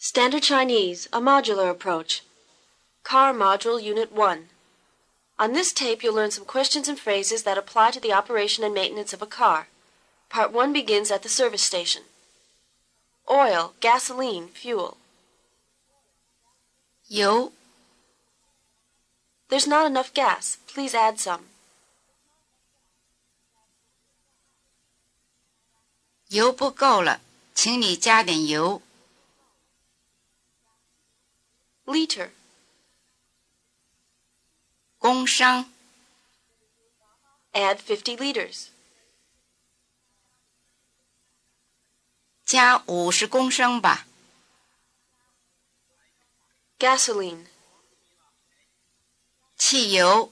Standard Chinese, a modular approach. Car Module Unit 1. On this tape, you'll learn some questions and phrases that apply to the operation and maintenance of a car. Part 1 begins at the service station. Oil, gasoline, fuel. 油 There's not enough gas. Please add some. 油不够了，请你加点油。 Liter, 公升 add 50 liters. 加50公升吧。 Gasoline, 汽油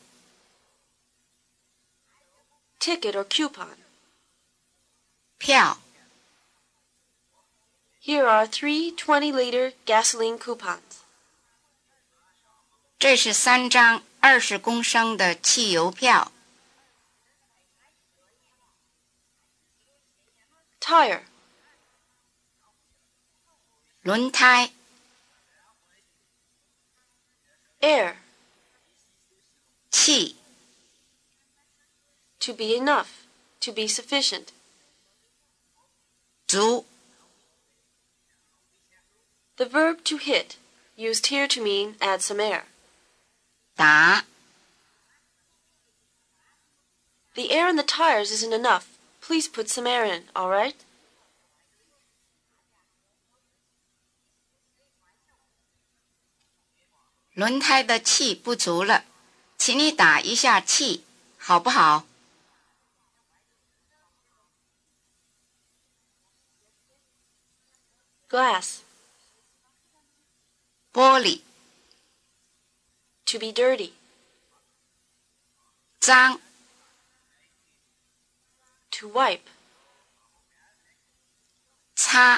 ticket or coupon. 票 Here are 3 20-liter gasoline coupons. 这是3张20公升的汽油票。 Tire, 轮胎 air, 气 to be enough, to be sufficient. 足 The verb to hit, used here to mean add some air. 打 The air in the tires isn't enough. Please put some air in, all right? 轮胎的气不足了，请你打一下气，好不好？ Glass, 玻璃 to be dirty. 脏 To wipe. 擦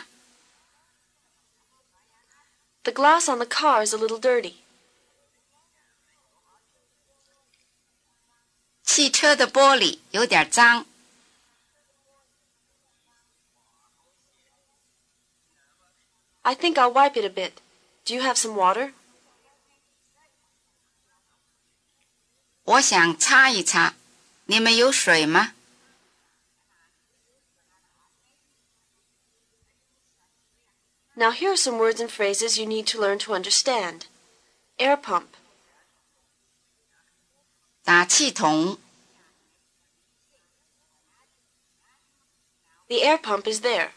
The glass on the car is a little dirty. 汽车的玻璃有点脏。 I think I'll wipe it a bit. Do you have some water? 我想擦一擦，你们有水吗？ Now here are some words and phrases you need to learn to understand. Air pump, 打气筒 the air pump is there.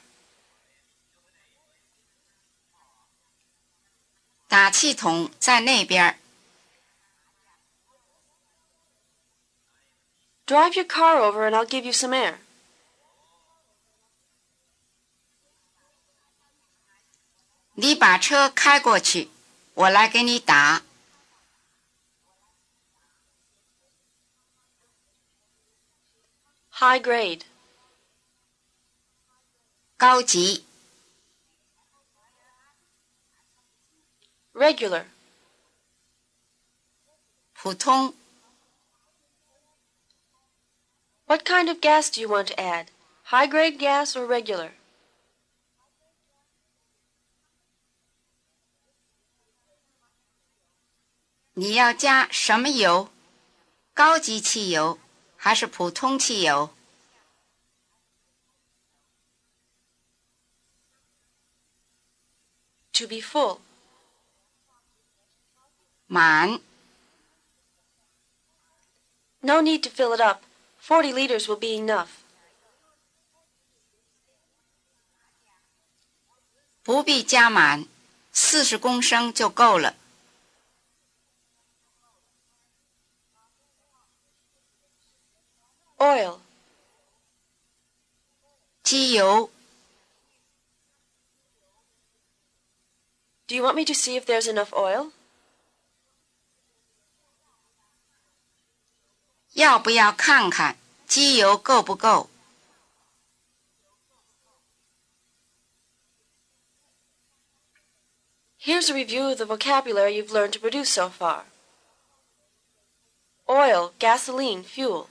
打气筒在那边。 Drive your car over and I'll give you some air. 你把车开过去，我来给你打。 High grade, 高级 regular, 普通 What kind of gas do you want to add? High grade gas or regular? 你要加什么油？高级汽油还是普通汽油？ To be full, 满 no need to fill it up. 40 liters will be enough. 不必加满，40公升就够了。 Oil, 机油 do you want me to see if there's enough oil? 要不要看看机油够不够？ Here's a review of the vocabulary you've learned to produce so far. Oil, gasoline, fuel.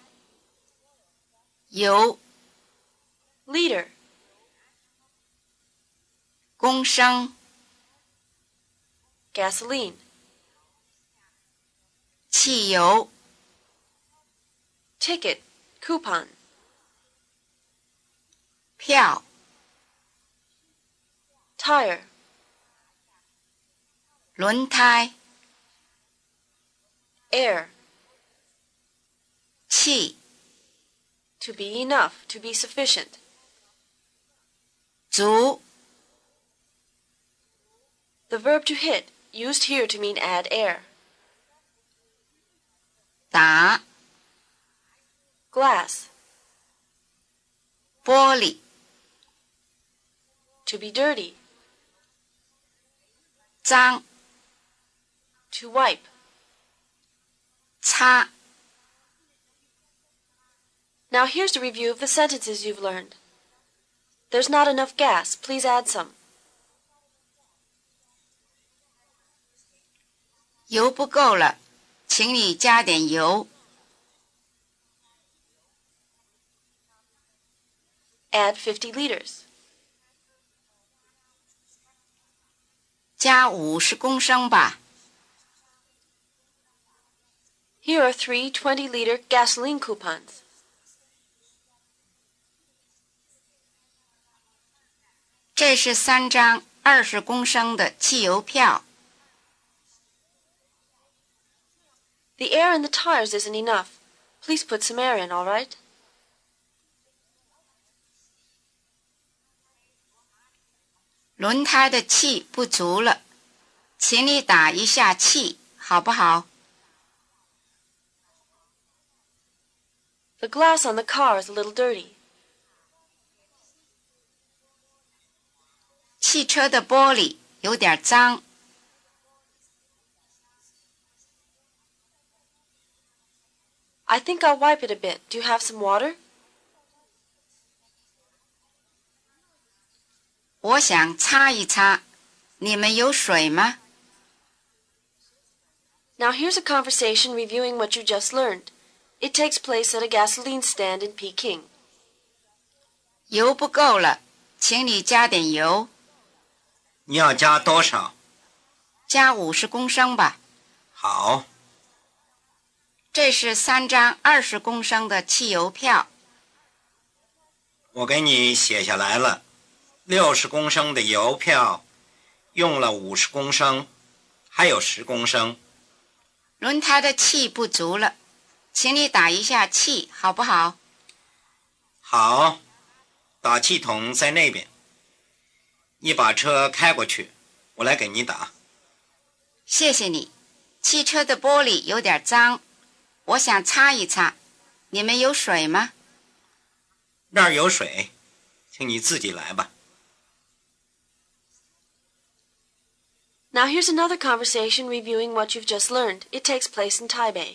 油 Liter, 公升 gasoline. 汽油 Ticket, coupon. 票 Tire, 轮胎 air. 气 To be enough, to be sufficient. 足 The verb to hit, used here to mean add air. 打 Glass, 玻璃 to be dirty. 脏 To wipe. 擦 Now here's a review of the sentences you've learned. There's not enough gas. Please add some. 油不够了，请你加点油。 Add 50 liters. 加50公升吧。 Here are 3 20-liter gasoline coupons. 这是3张20公升的汽油票。 The air in the tires isn't enough. Please put some air in, all right? 轮胎的气不足了，请你打一下气，好不好？ The glass on the car is a little dirty. 汽车的玻璃有点脏。 I think I'll wipe it a bit. Do you have some water? 我想擦一擦，你们有水吗？ Now here's a conversation reviewing what you just learned. It takes place at a gasoline stand in Peking. 油不够了，请你加点油。 你要加多少？ 加50公升吧。 好， 这是3张20公升的汽油票。 我给你写下来了。60公升的邮票，用了50公升，还有10公升。 轮胎的气不足了，请你打一下气，好不好？ 好，打气筒在那边。你把车开过去，我来给你打。 谢谢你。汽车的玻璃有点脏，我想擦一擦。你们有水吗？ 那儿有水，请你自己来吧。 Now here's another conversation reviewing what you've just learned. It takes place in Taipei.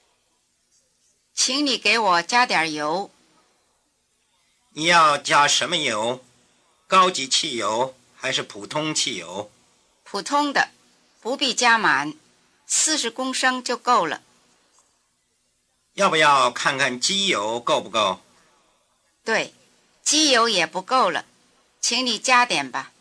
请你给我加点油。 你要加什么油？高级汽油还是普通汽油？ 普通的，不必加满，40公升就够了。 要不要看看机油够不够？ 对，机油也不够了，请你加点吧。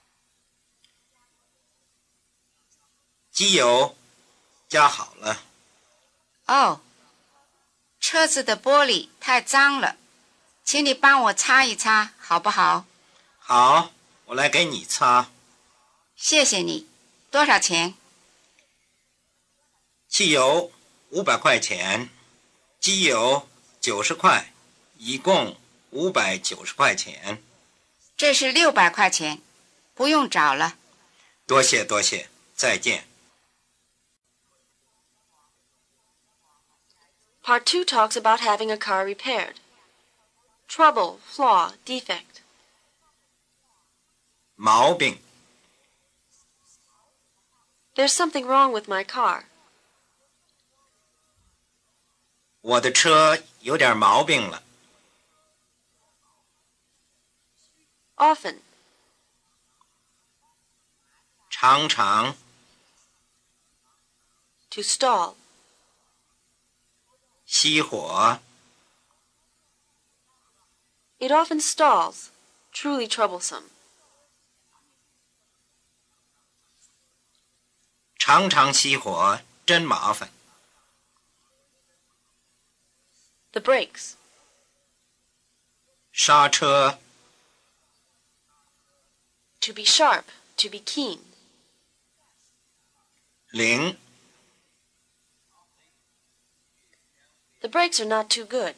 机油加好了。 哦，车子的玻璃太脏了，请你帮我擦一擦，好不好？ 好，我来给你擦。 谢谢你。多少钱？ 汽油500块钱，机油90块，一共590块钱。 这是600块钱，不用找了。 多谢多谢，再见。 Part 2 talks about having a car repaired. Trouble, flaw, defect. 毛病， There's something wrong with my car. 我的车有点毛病了。 Often, 常常， to stall. 熄火， It often stalls, truly troublesome. 常常熄火，真麻烦。 The brakes. 刹车。 To be sharp, to be keen. 零。 The brakes are not too good.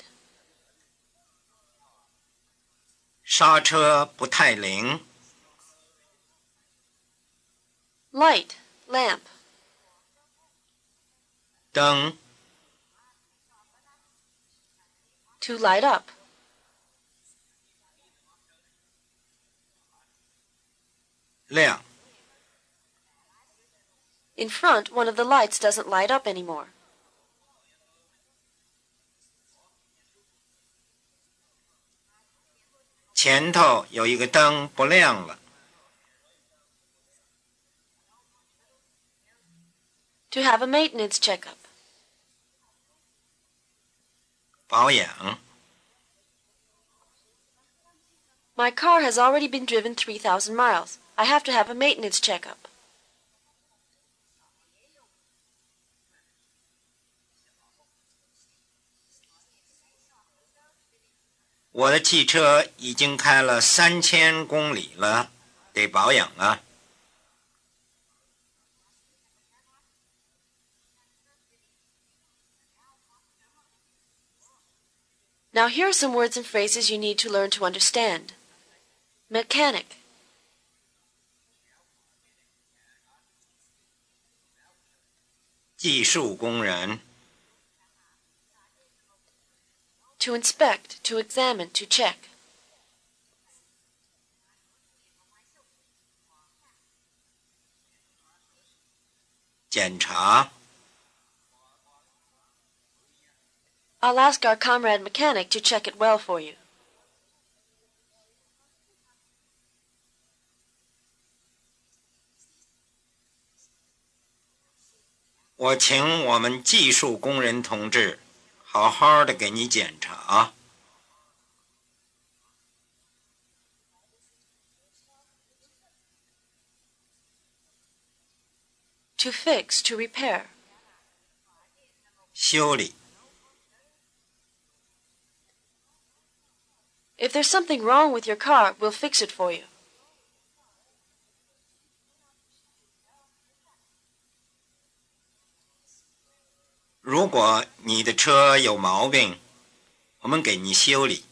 刹车不太灵。 Light, lamp. 灯。 To light up. 亮。 In front, one of the lights doesn't light up anymore. 前头有一个灯不亮了。 To have a maintenance checkup. 保养。 My car has already been driven 3,000 miles. I have to have a maintenance checkup. 我的汽车已经开了3000公里了，得保养啊。 Now here are some words and phrases you need to learn to understand. Mechanic. 技术工人。 To inspect, to examine, to check. 检查。 I'll ask our comrade mechanic to check it well for you. 我请我们技术工人同志好好的给你检查。 To fix, to repair. 修理。 If there's something wrong with your car, we'll fix it for you. 如果你的车有毛病，我们给你修理。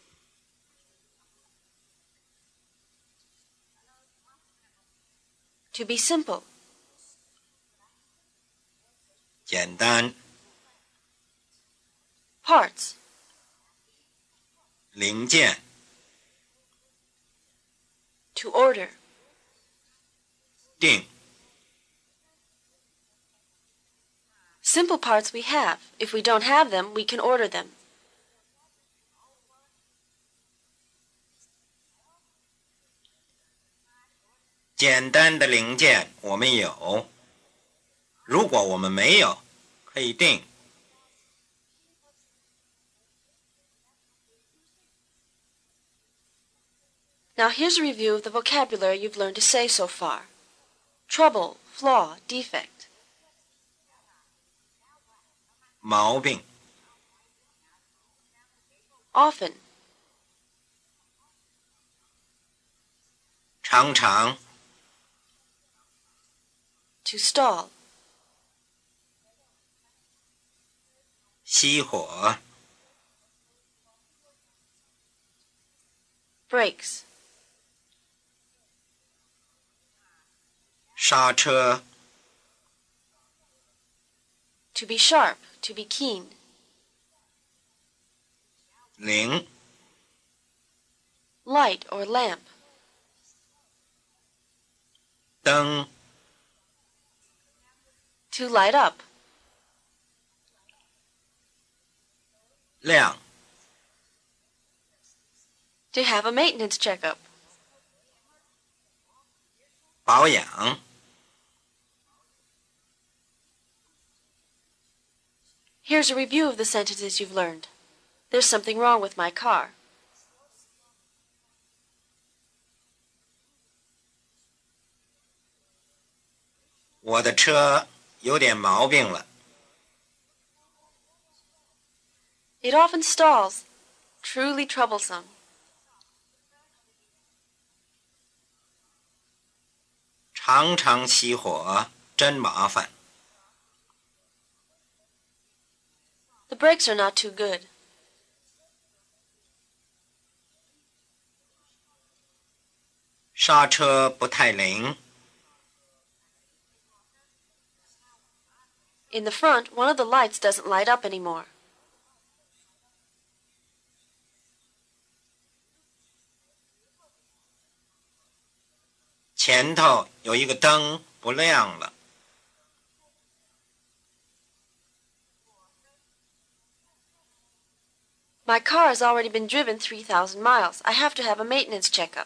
To be simple. 简单。 Parts. 零件。 To order. 定。 Simple parts we have. If we don't have them, we can order them. 简单的零件我们有，如果我们没有，可以定。 Now here's a review of the vocabulary you've learned to say so far. Trouble, flaw, defect. 毛病。 Often. 常常。 To stall. 熄火。 Brakes. 刹车。 To be sharp, to be keen. 零。 Light or lamp. 灯。 To light up. 亮。 To have a maintenance checkup. 保养。 Here's a review of the sentences you've learned. There's something wrong with my car. 我的车有点毛病了。 It often stalls. Truly troublesome. 常常熄火，真麻烦。 The brakes are not too good. 刹车不太灵。 In the front, one of the lights doesn't light up anymore. 前头有一个灯不亮了。 My car has already been driven 3,000 miles. I have to have a maintenance checkup.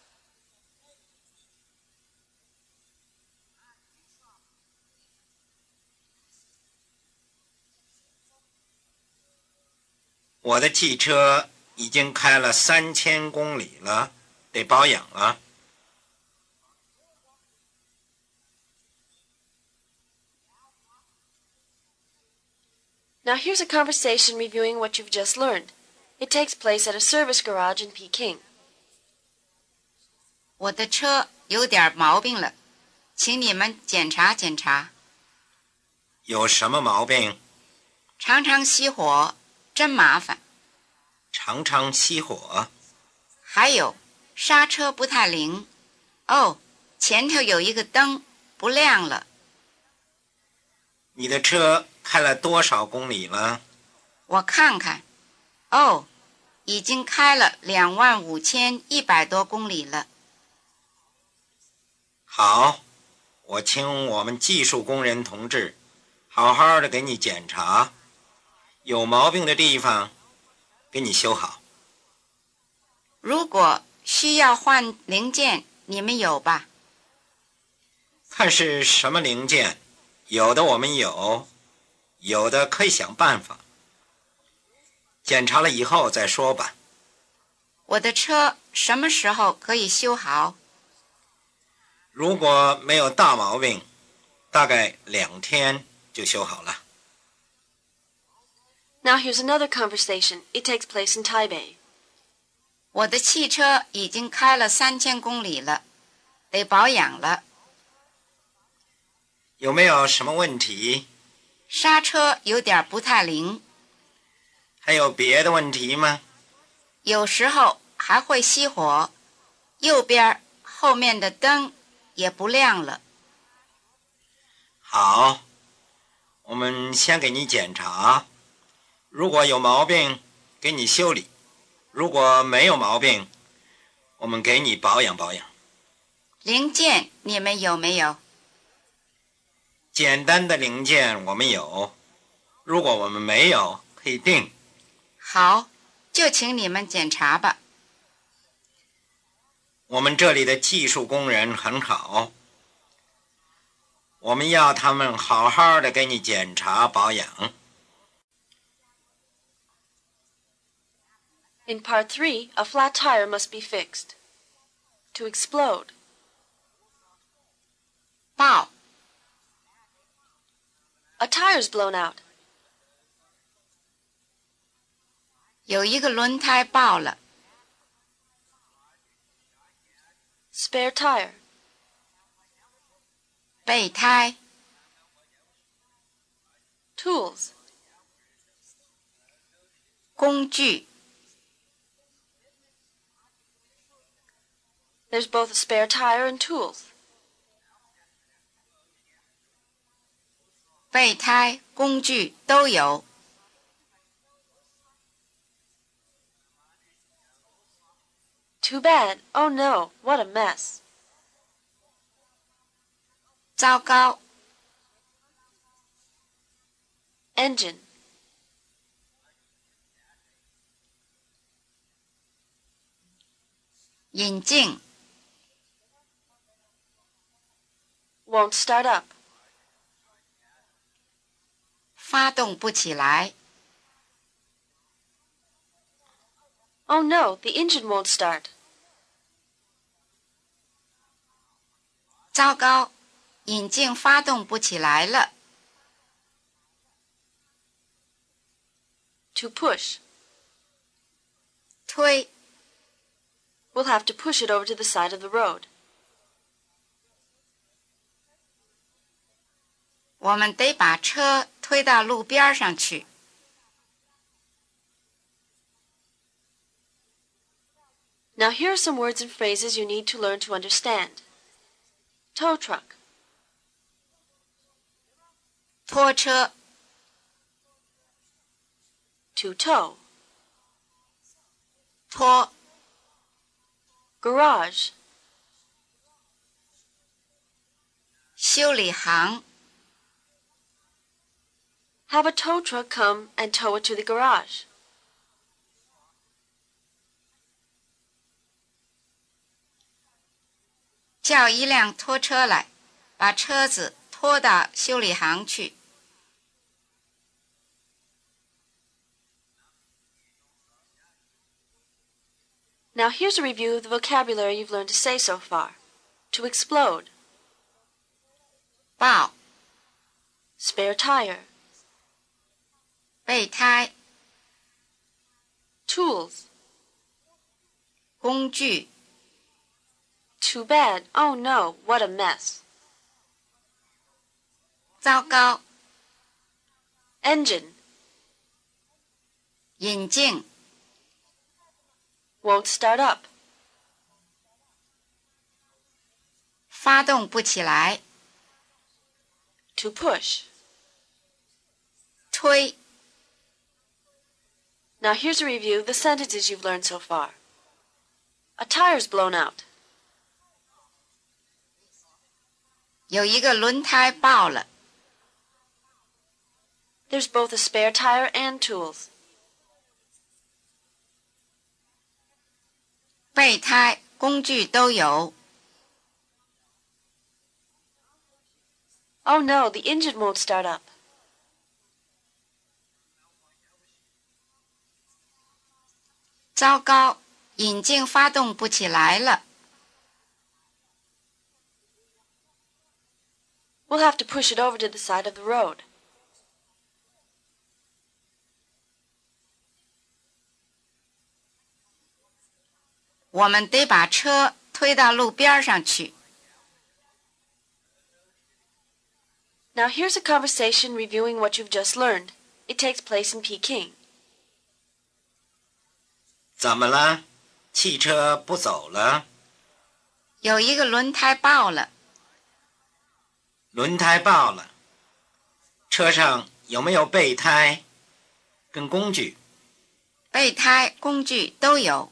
我的汽车已经开了3000公里了，得保养了。 Now here's a conversation reviewing what you've just learned. It takes place at a service garage in Peking. 我的车有点毛病了，请你们检查检查。 有什么毛病？ 常常熄火，真麻烦。 常常熄火。 还有，刹车不太灵。哦，前头有一个灯不亮了。 你的车开了多少公里了？ 我看看。哦，已经开了25100多公里了。 好，我请我们技术工人同志好好的给你检查，有毛病的地方给你修好。 如果需要换零件，你们有吧？ 看是什么零件，有的我们有，有的可以想办法。检查了以后再说吧。 我的车什么时候可以修好？ 如果没有大毛病，大概2天就修好了。 Now here's another conversation. It takes place in Taipei. 我的汽车已经开了3000公里了，得保养了。 有没有什么问题？ 刹车有点不太灵。 还有别的问题吗？ 有时候还会熄火，右边后面的灯也不亮了。 好，我们先给你检查，如果有毛病给你修理，如果没有毛病我们给你保养保养。 零件你们有没有？ 简单的零件我们有，如果我们没有可以订。 好，就请你们检查吧。 我们这里的技术工人很好，我们要他们好好的给你检查保养。 In part 3, a flat tire must be fixed. To explode. 爆。 A tire's blown out. 有一个轮胎爆了。 Spare tire. 备胎。 Tools. 工具。 There's both a spare tire and tools. 备胎、工具都有。 Too bad. Oh no, what a mess. 糟糕。 Engine. 引擎。 Won't start up. 发动不起来。 Oh no, the engine won't start. 糟糕， 引擎发动不起来了。 To push. 推 We'll have to push it over to the side of the road. 我们得把车推到路边上去。 Now here are some words and phrases you need to learn to understand. Tow truck. 拖车 To tow. 拖 Garage. 修理行 Have a tow truck come and tow it to the garage. 叫一辆拖车来，把车子拖到修理行去。 Now here's a review of the vocabulary you've learned to say so far. To explode. 爆 Spare tire. 备胎 Tools. 工具 Too bad. Oh no, what a mess. 糟糕 Engine. 引擎 Won't start up. 发动不起来 To push. 推 Now here's a review of the sentences you've learned so far. A tire's blown out. 有一个轮胎爆了 There's both a spare tire and tools. 备胎工具都有 Oh no, the engine won't start up. 糟糕引擎发动不起来了 We'll have to push it over to the side of the road. 我们得把车推到路边上去 Now here's a conversation reviewing what you've just learned. It takes place in Peking. 怎么了？汽车不走了？ 有一个轮胎爆了轮胎爆了？车上有没有备胎跟工具？ 备胎工具都有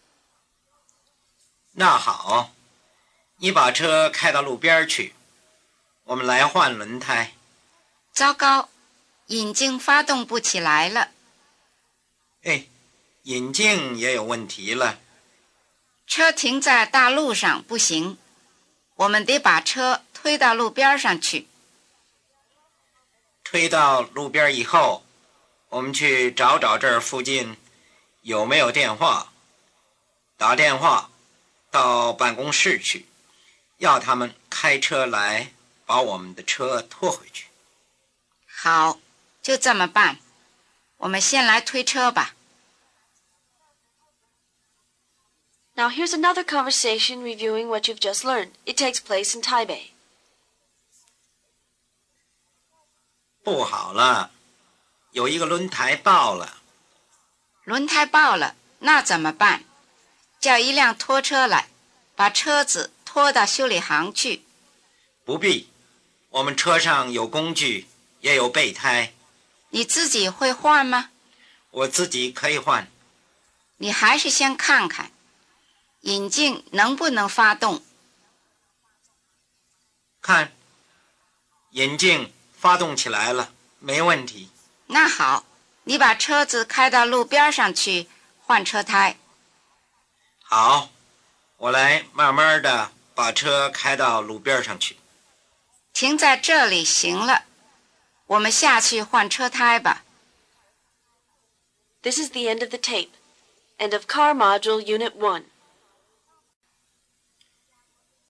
那好，你把车开到路边去，我们来换轮胎。 糟糕引擎发动不起来了哎，引擎也有问题了。 车停在大路上不行我们得把车推到路边上去推到路边以后，我们去找找这儿附近有没有电话，打电话到办公室去，要他们开车来把我们的车拖回去。 好就这么办我们先来推车吧 Now here's another conversation reviewing what you've just learned. It takes place in Taipei. 不好了，有一个轮胎爆了。 轮胎爆了那怎么办叫一辆拖车来把车子拖到修理行去不必，我们车上有工具，也有备胎。 你自己会换吗我自己可以换。 你还是先看看引擎能不能发动看，引擎发动起来了，没问题。 那好你把车子开到路边上去换车胎好，我来慢慢的把车开到路边上去。 停在这里行了我们下去换车胎吧 This is the end of the tape. End of Car Module Unit 1.